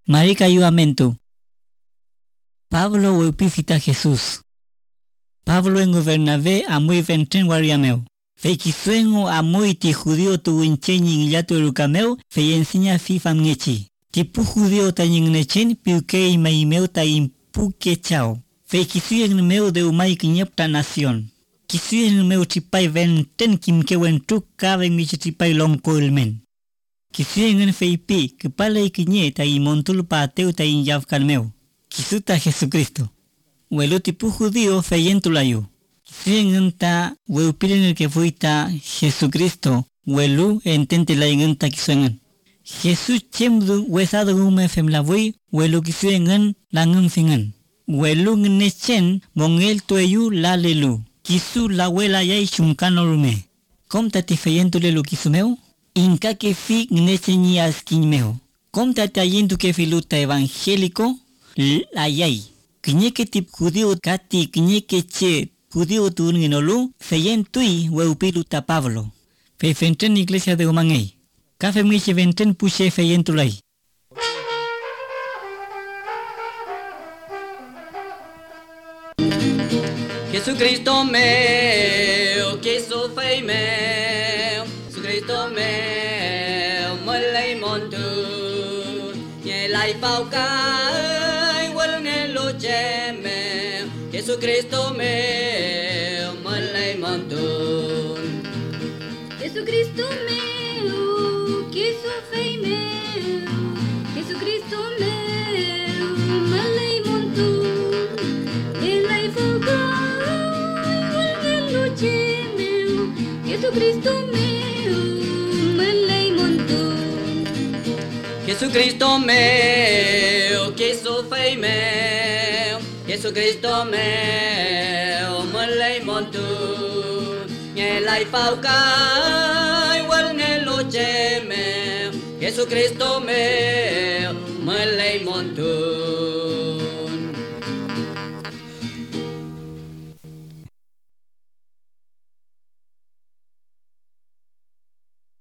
Marica ayudamento. Pablo huepifita Jesús. Pablo en Bernabé amuy ventren guariameo. Feikisuengo amuy ti judío tu wincheñin yato lucameo fe enseña fifa mngechi. Tipu judío ta nechen piuke maimeo ta impuque chao. Feikisuyen meu de umay kinyepta nación. Kisuyen meu chipay venten kimke wentuk kabe michipay lonko ilmen. Kisuyen feipi kepala ikinye ta imontul pateu ta inyafkan meu. Kisuta Jesucristo. Huelu tipu judío feyentulayu. Kisuyen ta hueupilin que fuita Jesucristo. Huelu entente la ingenta kisuyen. Jesús chemdu huesado gume femlavui huelu kisuyen la ngunfingen. Huelu nechen mongel tueyu la lelu. Kisu la huela yay chunkano rume. Comta ti feyentulelu kisumeu. Inca que fi nechen y askinmeo. Comta te ayentu que filuta evangélico. La yay. Kñeke tip judío kati kñeke che judío turinolu feyentui hueupiluta Pablo. Fefenten iglesia de Omangay. Café miche venten puche feyentulay. Jesucristo meu, que sou fei meu. Jesucristo meu, mulai montu. Nhẹ lại bao cái quên nghe lô che meu. Jesucristo meu, mulai montu. Jesucristo meu, que sou fei meu. Jesucristo meu, malay montu. Elay fogay, walnelo che meu. Jesucristo meu, malay montu. Jesucristo meu, que sou fei meu. Jesucristo meu, mulai montu. Nghe lại bao cái quên nghe lô che meu. Jesucristo meu, mulai montu.